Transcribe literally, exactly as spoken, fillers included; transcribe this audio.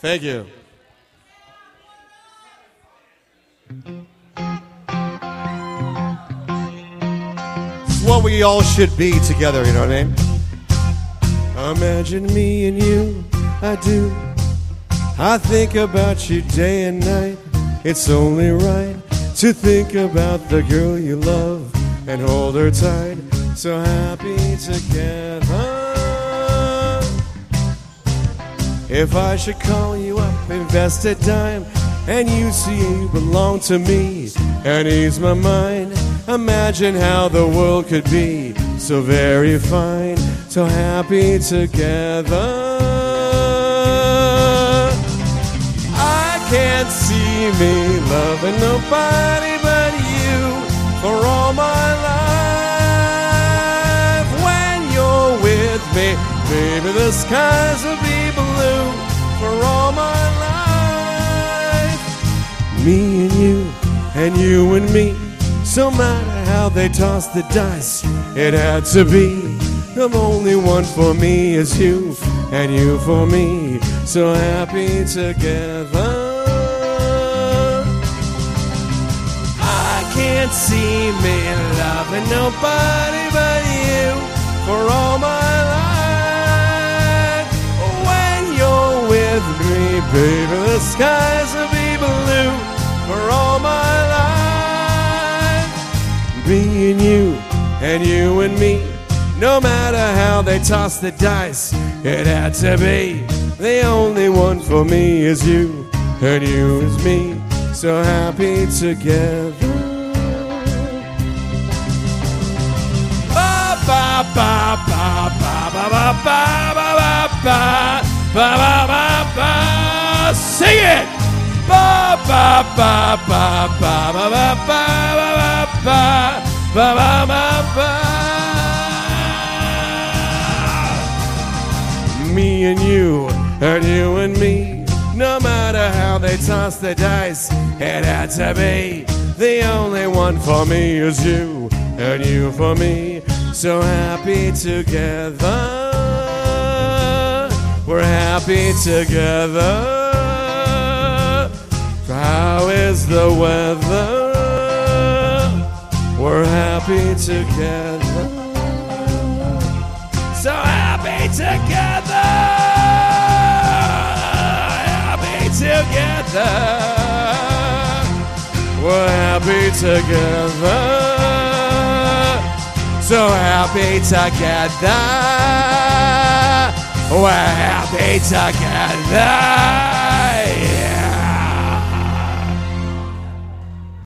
Thank you. It's what we all should be together, you know what I mean? Imagine me and you, I do. I think about you day and night. It's only right to think about the girl you love and hold her tight. So happy together. If I should call you up, invest a dime, and you see you belong to me and ease my mind, imagine how the world could be so very fine, so happy together. I can't see me loving nobody but you for all my life. When you're with me, baby, the skies will be blue for all my life. Me and you, and you and me, so matter how they toss the dice, it had to be. The only one for me is you, and you for me, so happy together. I can't see me loving nobody but you for all my life. When you're with me, baby, the skies will be blue for all my life. Me and you, and you and me, no matter how they toss the dice, it had to be. The only one for me is you, and you is me, so happy together. Ba ba ba ba ba ba ba ba ba ba ba ba ba. Sing it. Ba ba ba ba ba ba ba ba ba ba ba ba ba. Me and you, and you and me, no matter how they toss the dice, it had to be. The only one for me is you, and you for me, so happy together. We're happy together. How is the weather? We're happy together. So happy together. Happy together. We're happy together. So happy together. We're happy together.